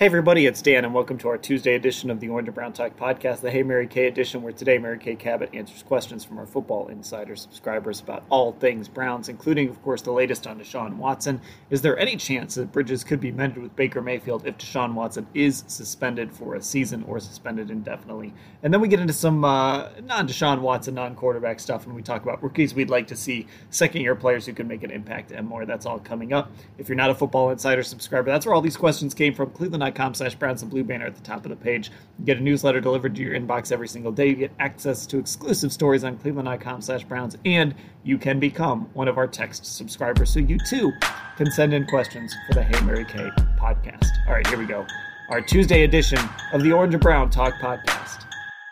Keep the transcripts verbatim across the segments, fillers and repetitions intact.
Hey everybody, it's Dan, and welcome to our Tuesday edition of the Orange and Brown Talk podcast, the Hey Mary Kay edition, where today Mary Kay Cabot answers questions from our Football Insider subscribers about all things Browns, including, of course, the latest on Deshaun Watson. Is there any chance that bridges could be mended with Baker Mayfield if Deshaun Watson is suspended for a season or suspended indefinitely? And then we get into some uh, non-Deshaun Watson, non-quarterback stuff, and we talk about rookies we'd like to see, second-year players who can make an impact, and more. That's all coming up. If you're not a Football Insider subscriber, that's where all these questions came from. Cleveland dot com slash Browns and Blue banner at the top of the page. You get a newsletter delivered to your inbox every single day. You get access to exclusive stories on Cleveland dot com slash Browns, and you can become one of our text subscribers, so you too can send in questions for the Hey Mary Kay podcast. All right, here we go. Our Tuesday edition of the Orange and Brown Talk podcast.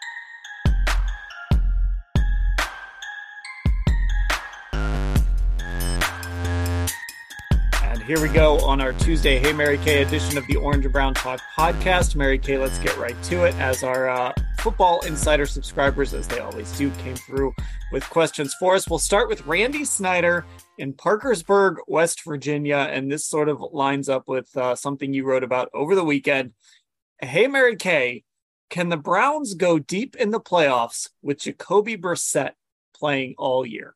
Here we go on our Tuesday Hey Mary Kay edition of the Orange and Brown Talk podcast. Mary Kay, let's get right to it, as our uh, Football Insider subscribers, as they always do, came through with questions for us. We'll start with Randy Snyder in Parkersburg, West Virginia, and this sort of lines up with uh, something you wrote about over the weekend. Hey Mary Kay, can the Browns go deep in the playoffs with Jacoby Brissett playing all year?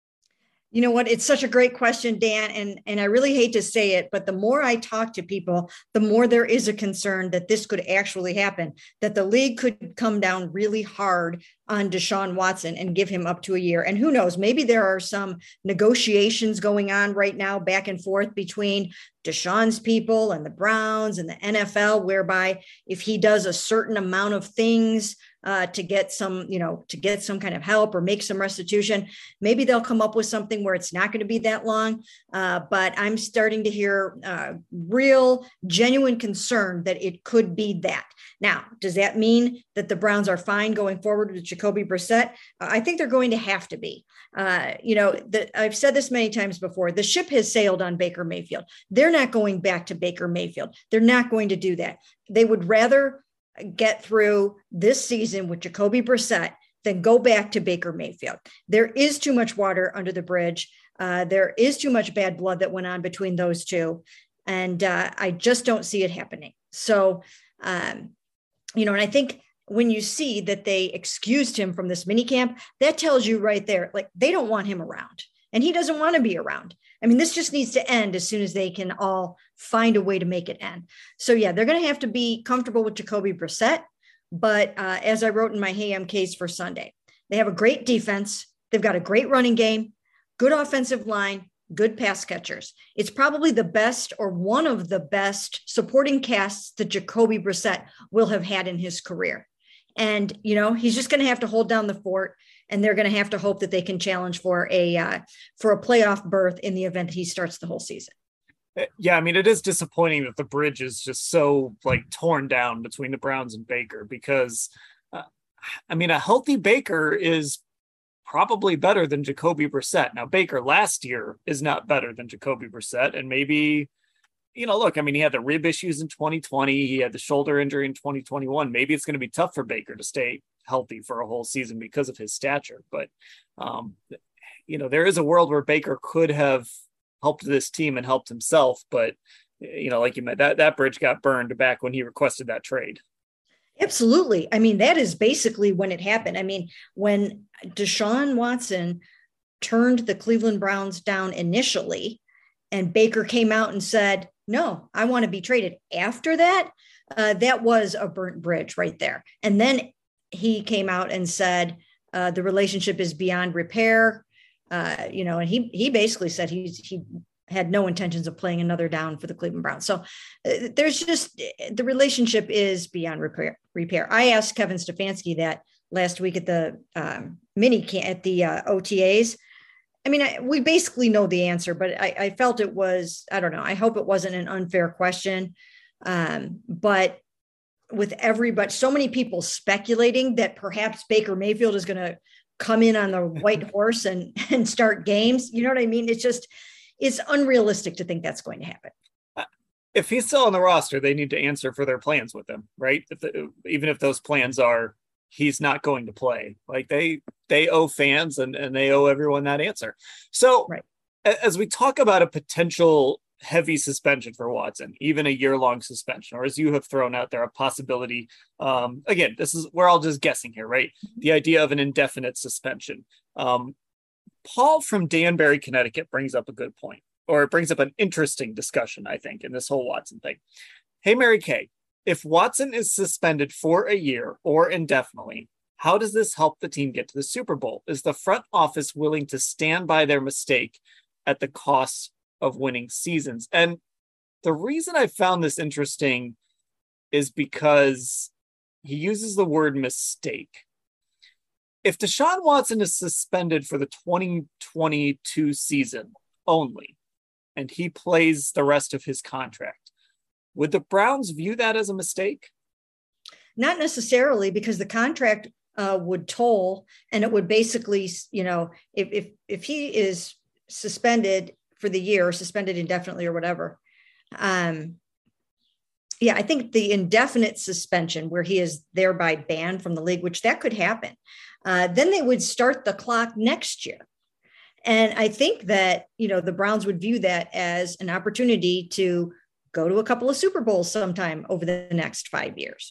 You know what? It's such a great question, Dan. And, and I really hate to say it, but the more I talk to people, the more there is a concern that this could actually happen, that the league could come down really hard on Deshaun Watson and give him up to a year. And who knows, maybe there are some negotiations going on right now back and forth between Deshaun's people and the Browns and the N F L, whereby if he does a certain amount of things uh, to get some, you know, to get some kind of help or make some restitution, maybe they'll come up with something where it's not going to be that long. Uh, but I'm starting to hear uh, real, genuine concern that it could be that. Now, does that mean that the Browns are fine going forward with Jacoby Brissett? Uh, I think they're going to have to be. Uh, you know, the, I've said this many times before. The ship has sailed on Baker Mayfield. They're not going back to Baker Mayfield. They're not going to do that. They would rather get through this season with Jacoby Brissett than go back to Baker Mayfield. There is too much water under the bridge. Uh, there is too much bad blood that went on between those two. And uh, I just don't see it happening. So, um, you know, and I think when you see that they excused him from this minicamp, that tells you right there, like, they don't want him around and he doesn't want to be around. I mean, this just needs to end as soon as they can all find a way to make it end. So yeah, they're going to have to be comfortable with Jacoby Brissett. But uh, as I wrote in my Hey M case for Sunday, they have a great defense. They've got a great running game, good offensive line, good pass catchers. It's probably the best or one of the best supporting casts that Jacoby Brissett will have had in his career. And, you know, he's just going to have to hold down the fort, and they're going to have to hope that they can challenge for a uh, for a playoff berth in the event that he starts the whole season. Yeah, I mean, it is disappointing that the bridge is just so, like, torn down between the Browns and Baker, because, uh, I mean, a healthy Baker is probably better than Jacoby Brissett. Now, Baker last year is not better than Jacoby Brissett, and maybe, you know, look, I mean, he had the rib issues in twenty twenty. He had the shoulder injury in twenty twenty-one. Maybe it's going to be tough for Baker to stay healthy for a whole season because of his stature. But, um, you know, there is a world where Baker could have helped this team and helped himself. But, you know, like you meant, that, that bridge got burned back when he requested that trade. Absolutely. I mean, that is basically when it happened. I mean, when Deshaun Watson turned the Cleveland Browns down initially, and Baker came out and said, no, I want to be traded. After that, uh, that was a burnt bridge right there. And then he came out and said, uh, the relationship is beyond repair. Uh, you know, and he, he basically said he's, he had no intentions of playing another down for the Cleveland Browns. So uh, there's just, the relationship is beyond repair. repair. I asked Kevin Stefanski that last week at the um, mini camp at the uh, O T As. I mean, I, we basically know the answer, but I, I felt it was, I don't know. I hope it wasn't an unfair question. Um, but with everybody, so many people speculating that perhaps Baker Mayfield is going to come in on the white horse and, and start games. You know what I mean? It's just, it's unrealistic to think that's going to happen. If he's still on the roster, they need to answer for their plans with him, right? If the, even if those plans are, he's not going to play, like they, they owe fans and, and they owe everyone that answer. So right. As we talk about a potential heavy suspension for Watson, even a year-long suspension, or as you have thrown out there, a possibility. Um, again, this is, we're all just guessing here, right? The idea of an indefinite suspension. Um, Paul from Danbury, Connecticut brings up a good point, or it brings up an interesting discussion, I think, in this whole Watson thing. Hey, Mary Kay, if Watson is suspended for a year or indefinitely, how does this help the team get to the Super Bowl? Is the front office willing to stand by their mistake at the cost of winning seasons? And the reason I found this interesting is because he uses the word mistake. If Deshaun Watson is suspended for the twenty twenty-two season only, and he plays the rest of his contract, would the Browns view that as a mistake? Not necessarily, because the contract uh, would toll, and it would basically, you know, if if if he is suspended for the year, or suspended indefinitely or whatever, um, yeah, I think the indefinite suspension where he is thereby banned from the league, which that could happen, uh, then they would start the clock next year. And I think that, you know, the Browns would view that as an opportunity to go to a couple of Super Bowls sometime over the next five years.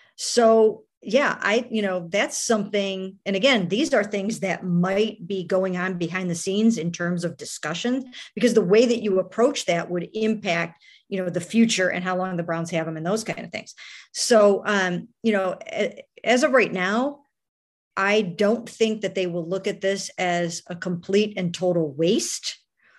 So, yeah, I, you know, that's something. And again, these are things that might be going on behind the scenes in terms of discussion, because the way that you approach that would impact, you know, the future and how long the Browns have them and those kind of things. So, um, you know, as of right now, I don't think that they will look at this as a complete and total waste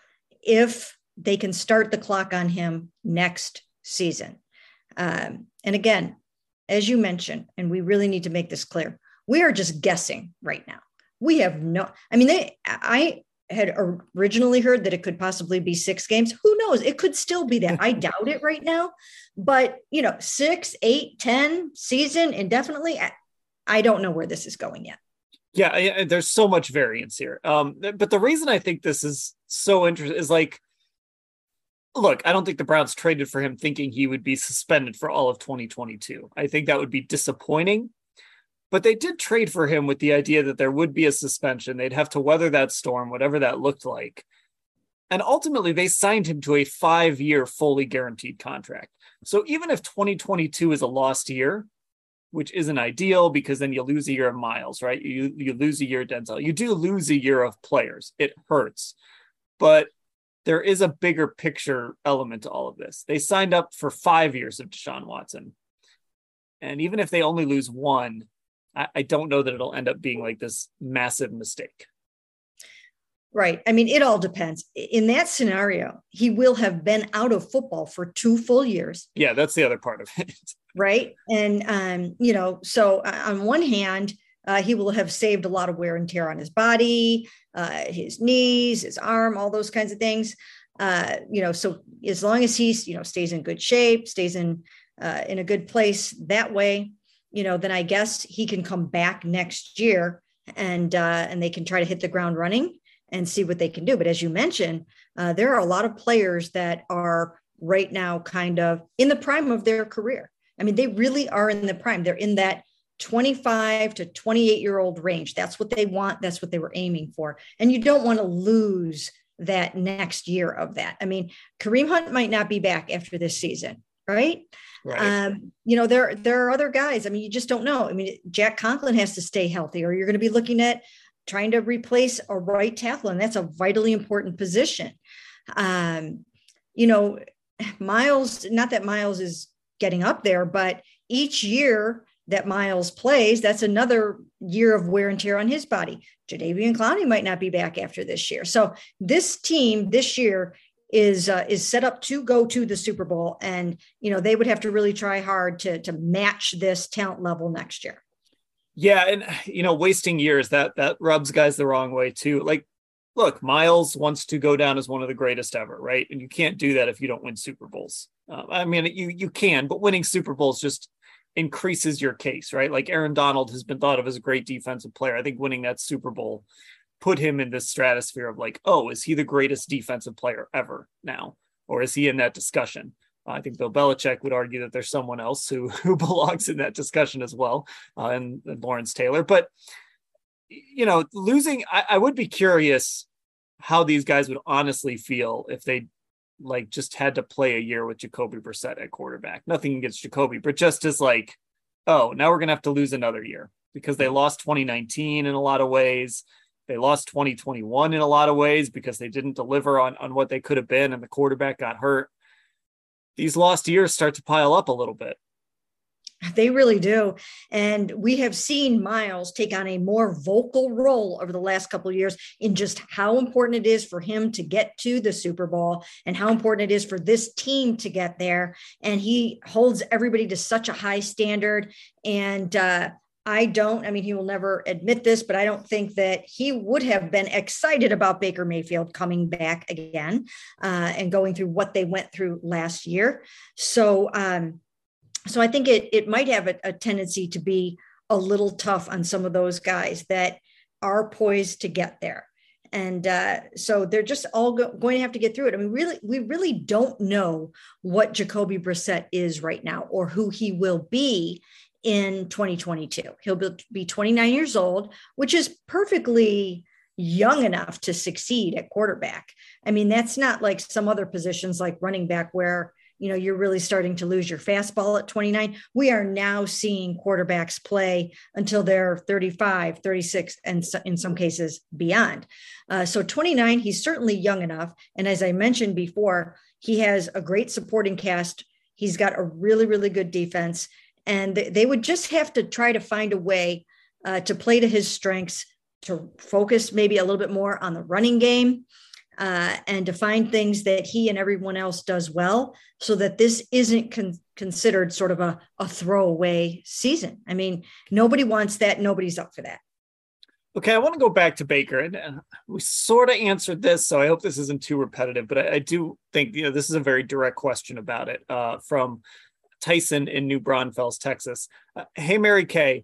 if they can start the clock on him next season. Um, and again, as you mentioned, and we really need to make this clear, we are just guessing right now. We have no, I mean, they, I had originally heard that it could possibly be six games. Who knows? It could still be that. I doubt it right now, but you know, six, eight, ten season indefinitely. I, I don't know where this is going yet. Yeah, I, there's so much variance here. Um, but the reason I think this is so interesting is like, look, I don't think the Browns traded for him thinking he would be suspended for all of twenty twenty-two. I think that would be disappointing. But they did trade for him with the idea that there would be a suspension. They'd have to weather that storm, whatever that looked like. And ultimately, they signed him to a five-year fully guaranteed contract. So even if twenty twenty-two is a lost year, which isn't ideal because then you lose a year of Miles, right? You, you lose a year of Denzel. You do lose a year of players. It hurts. But there is a bigger picture element to all of this. They signed up for five years of Deshaun Watson. And even if they only lose one, I, I don't know that it'll end up being like this massive mistake. Right. I mean, it all depends. In that scenario, he will have been out of football for two full years. Yeah, that's the other part of it. Right. And, um, you know, so on one hand, uh, he will have saved a lot of wear and tear on his body, uh, his knees, his arm, all those kinds of things. Uh, you know, so as long as he's, you know, stays in good shape, stays in, uh, in a good place that way, you know, then I guess he can come back next year and, uh, and they can try to hit the ground running and see what they can do. But as you mentioned, uh, there are a lot of players that are right now kind of in the prime of their career. I mean, they really are in the prime. They're in that twenty-five to twenty-eight year old range. That's what they want. That's what they were aiming for. And you don't want to lose that next year of that. I mean, Kareem Hunt might not be back after this season, right? Right. Um, you know, there, there are other guys. I mean, you just don't know. I mean, Jack Conklin has to stay healthy, or you're going to be looking at trying to replace a right tackle. And that's a vitally important position. Um, you know, Miles, not that Miles is getting up there, but each year that Miles plays, that's another year of wear and tear on his body. Jadeveon Clowney might not be back after this year. So this team this year is uh, is set up to go to the Super Bowl. And, you know, they would have to really try hard to, to match this talent level next year. Yeah. And, you know, wasting years, that, that rubs guys the wrong way too. Like, look, Miles wants to go down as one of the greatest ever, right? And you can't do that if you don't win Super Bowls. Uh, I mean, you you can, but winning Super Bowls just increases your case, right? Like Aaron Donald has been thought of as a great defensive player. I think winning that Super Bowl put him in this stratosphere of like, oh, is he the greatest defensive player ever now? Or is he in that discussion? Uh, I think Bill Belichick would argue that there's someone else who, who belongs in that discussion as well, uh, and, and Lawrence Taylor. But, you know, losing, I, I would be curious how these guys would honestly feel if they like just had to play a year with Jacoby Brissett at quarterback. Nothing against Jacoby, but just as like, oh, now we're going to have to lose another year because they lost twenty nineteen in a lot of ways. They lost twenty twenty-one in a lot of ways because they didn't deliver on, on what they could have been and the quarterback got hurt. These lost years start to pile up a little bit. They really do. And we have seen Myles take on a more vocal role over the last couple of years in just how important it is for him to get to the Super Bowl and how important it is for this team to get there. And he holds everybody to such a high standard. And uh, I don't, I mean, he will never admit this, but I don't think that he would have been excited about Baker Mayfield coming back again uh, and going through what they went through last year. So, um, So I think it it might have a, a tendency to be a little tough on some of those guys that are poised to get there. And uh, so they're just all go- going to have to get through it. I mean, really, we really don't know what Jacoby Brissett is right now or who he will be in twenty twenty-two. He'll be, be twenty-nine years old, which is perfectly young enough to succeed at quarterback. I mean, that's not like some other positions like running back where you know, you're really starting to lose your fastball at twenty-nine. We are now seeing quarterbacks play until they're thirty-five, thirty-six, and in some cases beyond. Uh, so twenty-nine, he's certainly young enough. And as I mentioned before, he has a great supporting cast. He's got a really, really good defense. And they would just have to try to find a way uh, to play to his strengths, to focus maybe a little bit more on the running game. Uh, and to find things that he and everyone else does well so that this isn't con- considered sort of a, a throwaway season. I mean, nobody wants that. Nobody's up for that. Okay, I want to go back to Baker. And, and we sort of answered this, so I hope this isn't too repetitive, but I, I do think, you know, this is a very direct question about it uh, from Tyson in New Braunfels, Texas. Uh, hey, Mary Kay,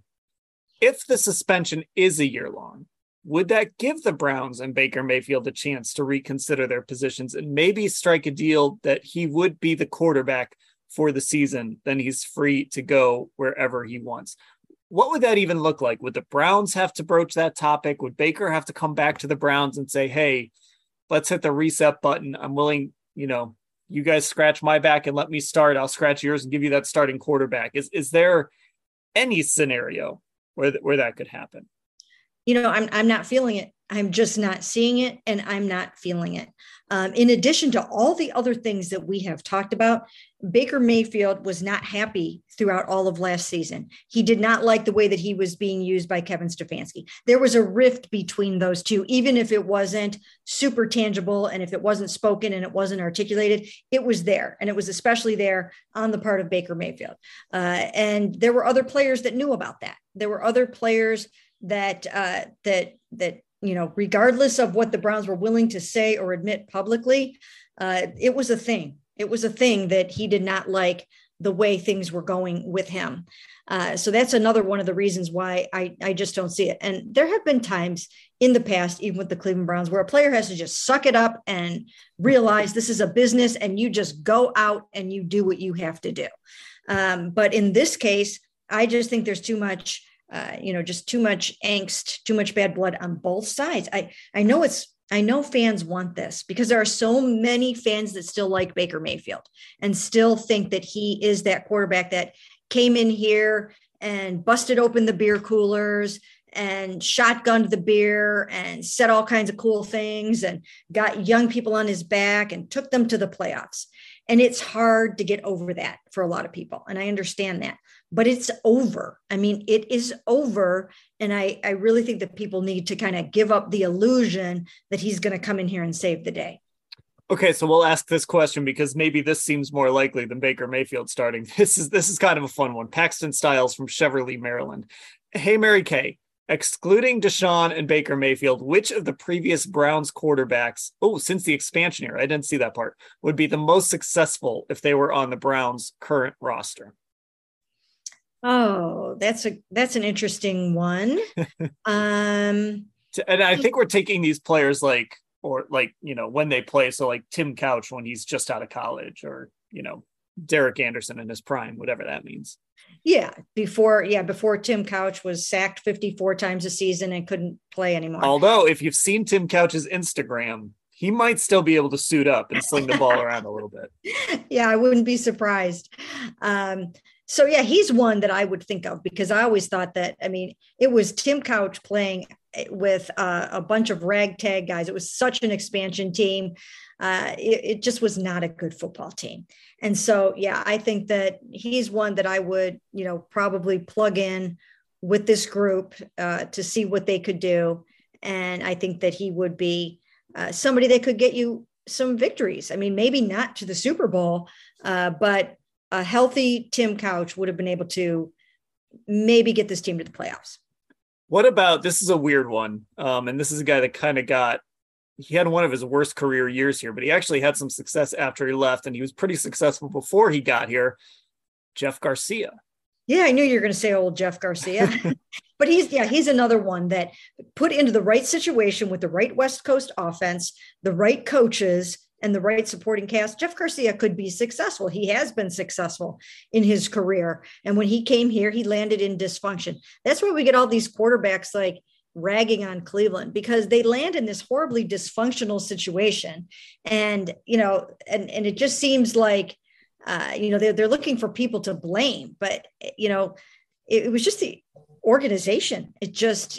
if the suspension is a year long, would that give the Browns and Baker Mayfield a chance to reconsider their positions and maybe strike a deal that he would be the quarterback for the season? Then he's free to go wherever he wants. What would that even look like? Would the Browns have to broach that topic? Would Baker have to come back to the Browns and say, hey, let's hit the reset button. I'm willing, you know, you guys scratch my back and let me start. I'll scratch yours and give you that starting quarterback. Is, is there any scenario where, th- where that could happen? You know, I'm I'm not feeling it. I'm just not seeing it, and I'm not feeling it. Um, in addition to all the other things that we have talked about, Baker Mayfield was not happy throughout all of last season. He did not like the way that he was being used by Kevin Stefanski. There was a rift between those two, even if it wasn't super tangible and if it wasn't spoken and it wasn't articulated, it was there. And it was especially there on the part of Baker Mayfield. Uh, and there were other players that knew about that. There were other players that uh, that that you know, regardless of what the Browns were willing to say or admit publicly, uh, it was a thing. It was a thing that he did not like the way things were going with him. Uh, so that's another one of the reasons why I, I just don't see it. And there have been times in the past, even with the Cleveland Browns, where a player has to just suck it up and realize this is a business and you just go out and you do what you have to do. Um, but in this case, I just think there's too much Uh, you know, just too much angst, too much bad blood on both sides. I, I know it's, I know fans want this because there are so many fans that still like Baker Mayfield and still think that he is that quarterback that came in here and busted open the beer coolers and shotgunned the beer and said all kinds of cool things and got young people on his back and took them to the playoffs. And it's hard to get over that for a lot of people. And I understand that, but it's over. I mean, it is over. And I, I really think that people need to kind of give up the illusion that he's going to come in here and save the day. Okay, so we'll ask this question because maybe this seems more likely than Baker Mayfield starting. This is this is kind of a fun one. Paxton Styles from Cheverly, Maryland. Hey, Mary Kay, excluding Deshaun and Baker Mayfield, which of the previous Browns quarterbacks, oh, since the expansion era, I didn't see that part, would be the most successful if they were on the Browns' current roster? Oh, that's a that's an interesting one. um, and I think we're taking these players like, or like, you know, when they play. So like Tim Couch when he's just out of college, or, you know, Derek Anderson in his prime, whatever that means. Yeah. Before, yeah. Before Tim Couch was sacked fifty-four times a season and couldn't play anymore. Although if you've seen Tim Couch's Instagram, he might still be able to suit up and sling the ball around a little bit. Yeah, I wouldn't be surprised. Um, so, yeah, he's one that I would think of because I always thought that, I mean, it was Tim Couch playing with uh, a bunch of ragtag guys. It was such an expansion team. Uh, it, it just was not a good football team. And so, yeah, I think that he's one that I would, you know, probably plug in with this group uh, to see what they could do. And I think that he would be uh, somebody that could get you some victories. I mean, maybe not to the Super Bowl, uh, but a healthy Tim Couch would have been able to maybe get this team to the playoffs. What about, this is a weird one. Um, and this is a guy that kind of got, he had one of his worst career years here, but he actually had some success after he left, and he was pretty successful before he got here. Jeff Garcia. Yeah, I knew you were going to say old Jeff Garcia, but he's, yeah, he's another one that put into the right situation with the right West Coast offense, the right coaches, and the right supporting cast. Jeff Garcia could be successful. He has been successful in his career. And when he came here, he landed in dysfunction. That's why we get all these quarterbacks like ragging on Cleveland, because they land in this horribly dysfunctional situation. And, you know, and, and it just seems like, uh, you know, they're, they're looking for people to blame, but, you know, it, it was just the organization. It just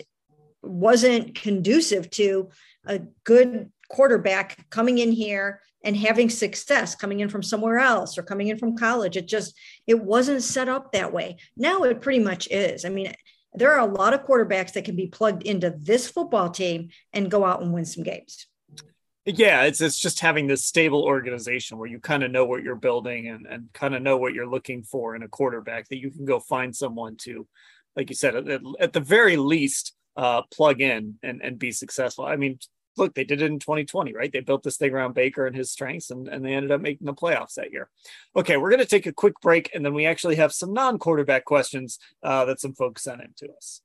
wasn't conducive to a good quarterback coming in here and having success, coming in from somewhere else or coming in from college. It just, it wasn't set up that way. Now it pretty much is. I mean, there are a lot of quarterbacks that can be plugged into this football team and go out and win some games. Yeah, it's it's just having this stable organization where you kind of know what you're building and, and kind of know what you're looking for in a quarterback, that you can go find someone to, like you said, at, at the very least, uh, plug in and, and be successful. I mean, look, they did it in twenty twenty, right? They built this thing around Baker and his strengths, and, and they ended up making the playoffs that year. Okay, we're going to take a quick break, and then we actually have some non-quarterback questions uh, that some folks sent in to us.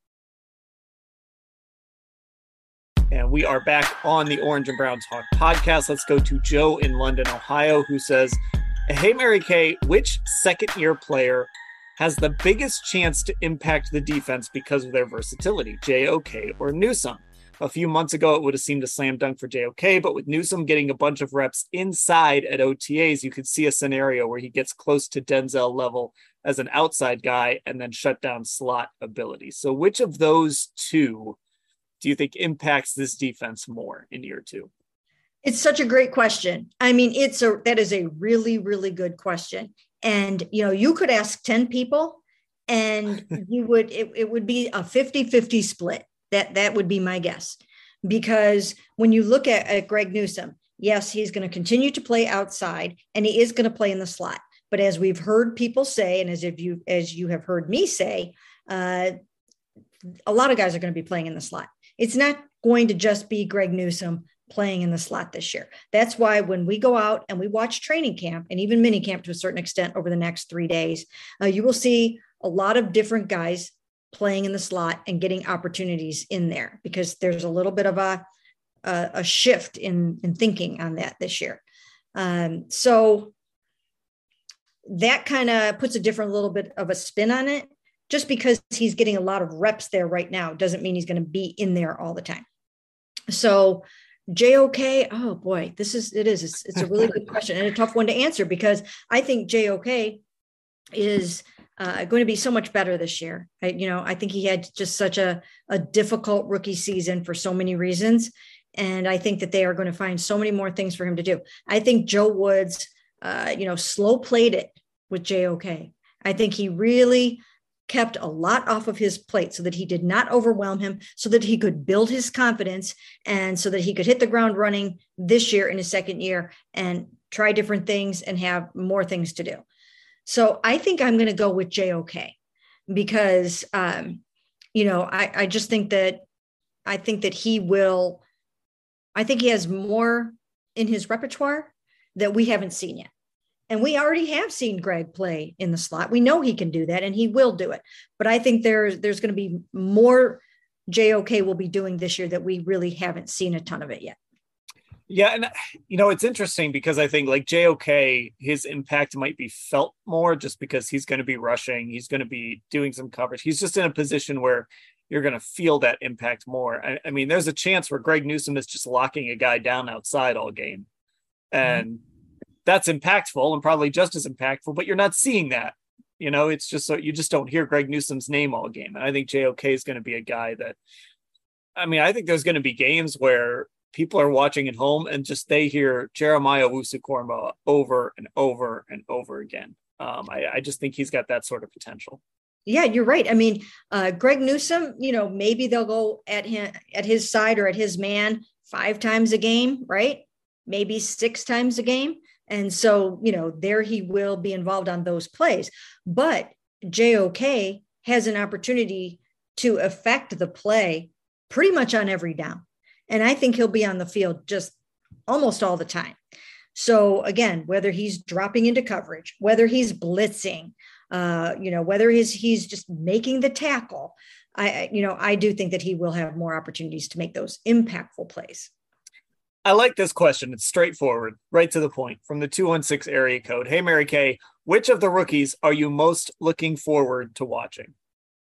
And we are back on the Orange and Brown Talk podcast. Let's go to Joe in London, Ohio, who says, hey, Mary Kay, which second-year player has the biggest chance to impact the defense because of their versatility, J O K or Newsome? A few months ago, it would have seemed a slam dunk for J O K, but with Newsome getting a bunch of reps inside at O T As, you could see a scenario where he gets close to Denzel level as an outside guy and then shut down slot ability. So which of those two do you think impacts this defense more in year two? It's such a great question. I mean, it's a, that is a really, really good question. And, you know, you could ask ten people and you would, it, it would be a fifty-fifty split. That that would be my guess, because when you look at, at Greg Newsome, yes, he's going to continue to play outside and he is going to play in the slot. But as we've heard people say, and as if you as you have heard me say, uh, a lot of guys are going to be playing in the slot. It's not going to just be Greg Newsome playing in the slot this year. That's why when we go out and we watch training camp and even mini camp to a certain extent over the next three days, uh, you will see a lot of different guys playing in the slot and getting opportunities in there, because there's a little bit of a, a, a shift in, in thinking on that this year. Um, so that kind of puts a different little bit of a spin on it. Just because he's getting a lot of reps there right now doesn't mean he's going to be in there all the time. So J O K, oh boy, this is, it is, it's, it's a really good question and a tough one to answer, because I think J O K is Uh, going to be so much better this year. I, you know, I think he had just such a, a difficult rookie season for so many reasons. And I think that they are going to find so many more things for him to do. I think Joe Woods, uh, you know, slow played it with J O K. I think he really kept a lot off of his plate so that he did not overwhelm him, so that he could build his confidence and so that he could hit the ground running this year in his second year and try different things and have more things to do. So I think I'm going to go with J O K because, um, you know, I, I just think that I think that he will, I think he has more in his repertoire that we haven't seen yet. And we already have seen Greg play in the slot. We know he can do that and he will do it. But I think there's, there's going to be more J O K will be doing this year that we really haven't seen a ton of it yet. Yeah. And, you know, it's interesting because I think like J O K, his impact might be felt more just because he's going to be rushing. He's going to be doing some coverage. He's just in a position where you're going to feel that impact more. I, I mean, there's a chance where Greg Newsome is just locking a guy down outside all game. And mm-hmm. that's impactful and probably just as impactful, but you're not seeing that. You know, it's just so you just don't hear Greg Newsome's name all game. And I think J O K is going to be a guy that, I mean, I think there's going to be games where people are watching at home and just they hear Jeremiah Owusu-Koramoah over and over and over again. Um, I, I just think he's got that sort of potential. Yeah, you're right. I mean, uh, Greg Newsome, you know, maybe they'll go at him at his side or at his man five times a game, right? Maybe six times a game. And so, you know, there he will be involved on those plays. But J O K has an opportunity to affect the play pretty much on every down. And I think he'll be on the field just almost all the time. So again, whether he's dropping into coverage, whether he's blitzing, uh, you know, whether he's, he's just making the tackle, I, you know, I do think that he will have more opportunities to make those impactful plays. I like this question. It's straightforward, right to the point, from the two one six area code. Hey, Mary Kay, which of the rookies are you most looking forward to watching?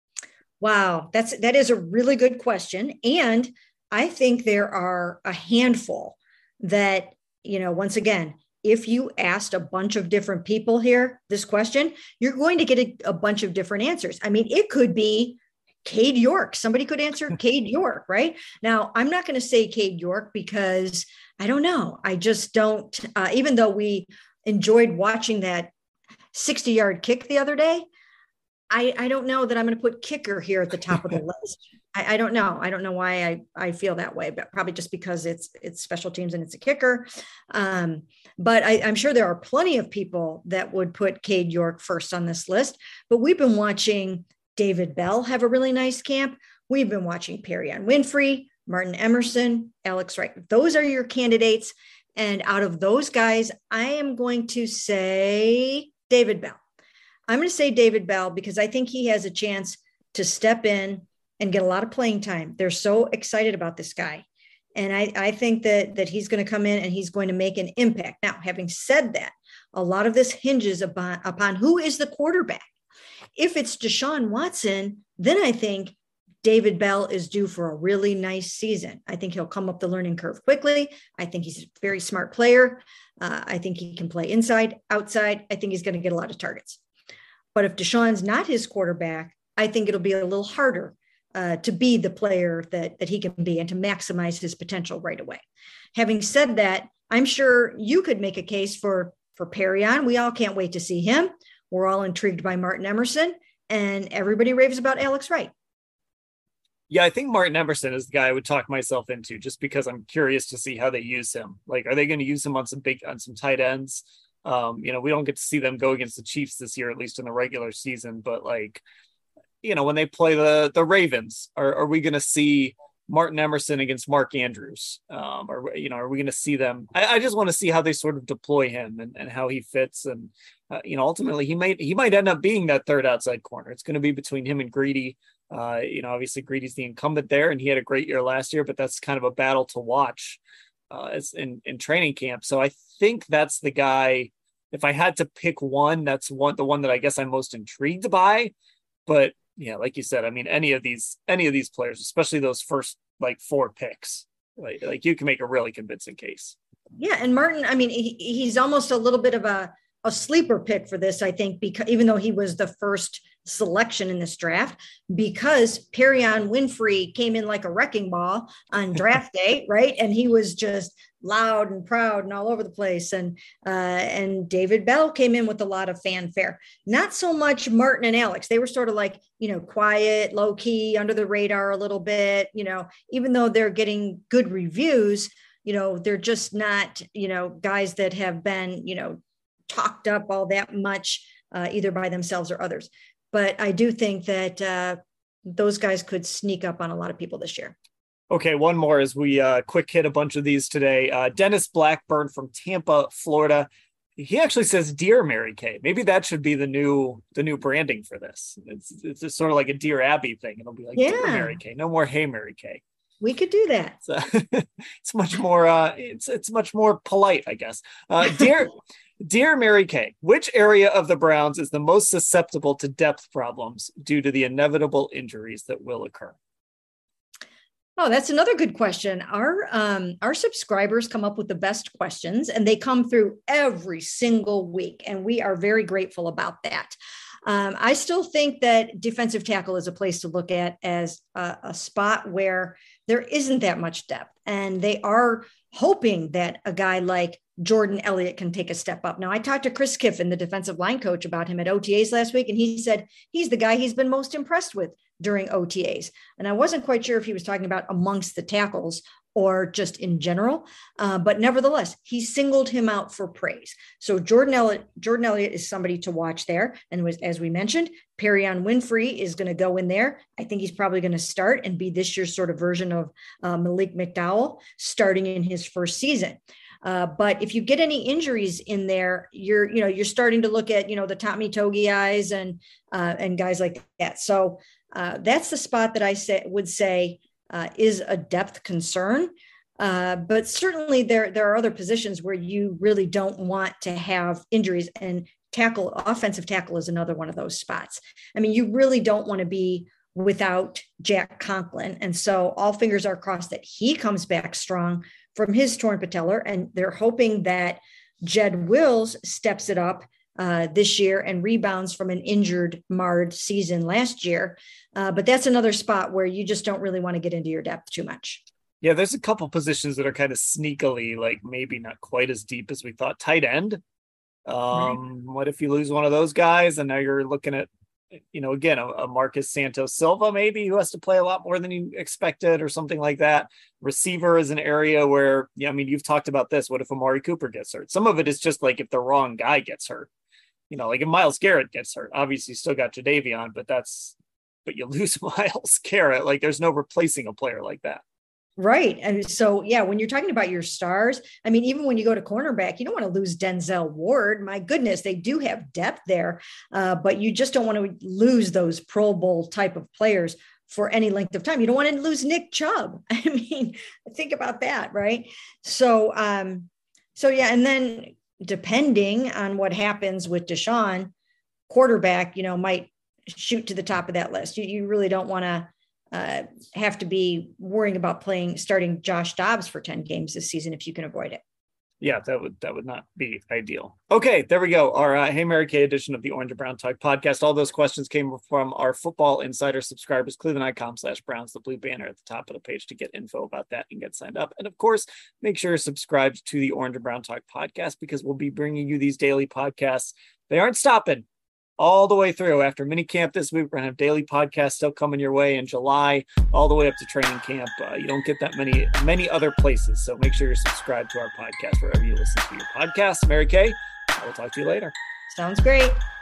Wow, that's that is a really good question. And I think there are a handful that, you know, once again, if you asked a bunch of different people here this question, you're going to get a, a bunch of different answers. I mean, it could be Cade York. Somebody could answer Cade York, right? Now, I'm not going to say Cade York because I don't know. I just don't, uh, even though we enjoyed watching that sixty yard kick the other day, I, I don't know that I'm going to put kicker here at the top of the list. I, I don't know. I don't know why I, I feel that way, but probably just because it's it's special teams and it's a kicker. Um, but I, I'm sure there are plenty of people that would put Cade York first on this list. But we've been watching David Bell have a really nice camp. We've been watching Perrion Winfrey, Martin Emerson, Alex Wright. Those are your candidates. And out of those guys, I am going to say David Bell. I'm going to say David Bell because I think he has a chance to step in and get a lot of playing time. They're so excited about this guy. And I, I think that, that he's going to come in and he's going to make an impact. Now, having said that, a lot of this hinges upon, upon who is the quarterback. If it's Deshaun Watson, then I think David Bell is due for a really nice season. I think he'll come up the learning curve quickly. I think he's a very smart player. Uh, I think he can play inside, outside. I think he's going to get a lot of targets. But if Deshaun's not his quarterback, I think it'll be a little harder uh, to be the player that, that he can be and to maximize his potential right away. Having said that, I'm sure you could make a case for, for Perrion. We all can't wait to see him. We're all intrigued by Martin Emerson, and everybody raves about Alex Wright. Yeah, I think Martin Emerson is the guy I would talk myself into just because I'm curious to see how they use him. Like, are they going to use him on some big, on some tight ends? Um, you know, we don't get to see them go against the Chiefs this year, at least in the regular season. But like, you know, when they play the the Ravens, are, are we going to see Martin Emerson against Mark Andrews? Um, or, you know, are we going to see them? I, I just want to see how they sort of deploy him and, and how he fits. And, uh, you know, ultimately he might, he might end up being that third outside corner. It's going to be between him and Greedy. Uh, you know, obviously Greedy's the incumbent there and he had a great year last year, but that's kind of a battle to watch uh, as in, in training camp. So I think that's the guy. If I had to pick one, that's one, the one that I guess I'm most intrigued by. But yeah, like you said, I mean, any of these, any of these players, especially those first like four picks, like, like you can make a really convincing case. Yeah. And Martin, I mean, he, he's almost a little bit of a, a sleeper pick for this, I think, because even though he was the first selection in this draft, because Perrion Winfrey came in like a wrecking ball on draft day, right? And he was just loud and proud and all over the place. And uh, and David Bell came in with a lot of fanfare. Not so much Martin and Alex. They were sort of like, you know, quiet, low key, under the radar a little bit, you know, even though they're getting good reviews, you know, they're just not, you know, guys that have been, you know, talked up all that much, uh, either by themselves or others. But I do think that uh, those guys could sneak up on a lot of people this year. Okay, one more as we uh, quick hit a bunch of these today. Uh, Dennis Blackburn from Tampa, Florida. He actually says, "Dear Mary Kay." Maybe that should be the new the new branding for this. It's it's just sort of like a Dear Abby thing. It'll be like, yeah. "Dear Mary Kay." No more "Hey Mary Kay." We could do that. It's, uh, it's much more. Uh, it's it's much more polite, I guess. Uh, dear. Dear Mary Kay, which area of the Browns is the most susceptible to depth problems due to the inevitable injuries that will occur? Oh, that's another good question. Our um, our subscribers come up with the best questions, and they come through every single week, and we are very grateful about that. Um, I still think that defensive tackle is a place to look at as a, a spot where there isn't that much depth, and they are hoping that a guy like Jordan Elliott can take a step up. Now, I talked to Chris Kiffin, the defensive line coach, about him at O T As last week, and he said he's the guy he's been most impressed with during O T As. And I wasn't quite sure if he was talking about amongst the tackles or just in general, uh, but nevertheless, he singled him out for praise. So Jordan Elliott, Jordan Elliott is somebody to watch there. And was, as we mentioned, Perrion Winfrey is going to go in there. I think he's probably going to start and be this year's sort of version of uh, Malik McDowell starting in his first season. Uh, but if you get any injuries in there, you're, you know, you're starting to look at, you know, the Tommy Togiais and, uh, and guys like that. So uh, that's the spot that I say, would say uh, is a depth concern. Uh, but certainly there, there are other positions where you really don't want to have injuries, and tackle, offensive tackle is another one of those spots. I mean, you really don't want to be without Jack Conklin. And so all fingers are crossed that he comes back strong from his torn patellar, and they're hoping that Jed Wills steps it up uh, this year and rebounds from an injured, marred season last year. Uh, but that's another spot where you just don't really want to get into your depth too much. Yeah, there's a couple positions that are kind of sneakily, like maybe not quite as deep as we thought. Tight end. Um, right. What if you lose one of those guys, and now you're looking at, you know, again, a, a Marcus Santos Silva, maybe, who has to play a lot more than you expected or something like that. Receiver is an area where, yeah, I mean, you've talked about this. What if Amari Cooper gets hurt? Some of it is just like if the wrong guy gets hurt, you know, like if Myles Garrett gets hurt, obviously you still got Jadeveon, but that's, but you lose Myles Garrett. Like there's no replacing a player like that. Right. And so, yeah, when you're talking about your stars, I mean, even when you go to cornerback, you don't want to lose Denzel Ward. My goodness, they do have depth there, uh, but you just don't want to lose those Pro Bowl type of players for any length of time. You don't want to lose Nick Chubb. I mean, think about that, right? So, um, so yeah, and then depending on what happens with Deshaun, quarterback, you know, might shoot to the top of that list. You, you really don't want to uh, have to be worrying about playing, starting Josh Dobbs for ten games this season if you can avoid it. Yeah, that would that would not be ideal. Okay, there we go. Our uh, Hey Mary Kay edition of the Orange and Brown Talk podcast. All those questions came from our Football Insider subscribers, cleveland dot com slash Browns, the blue banner at the top of the page to get info about that and get signed up. And of course, make sure you're subscribed to the Orange and Brown Talk podcast, because we'll be bringing you these daily podcasts. They aren't stopping all the way through. After minicamp this week, we're going to have daily podcasts still coming your way in July, all the way up to training camp. Uh, you don't get that many, many other places. So make sure you're subscribed to our podcast wherever you listen to your podcast. Mary Kay, I will talk to you later. Sounds great.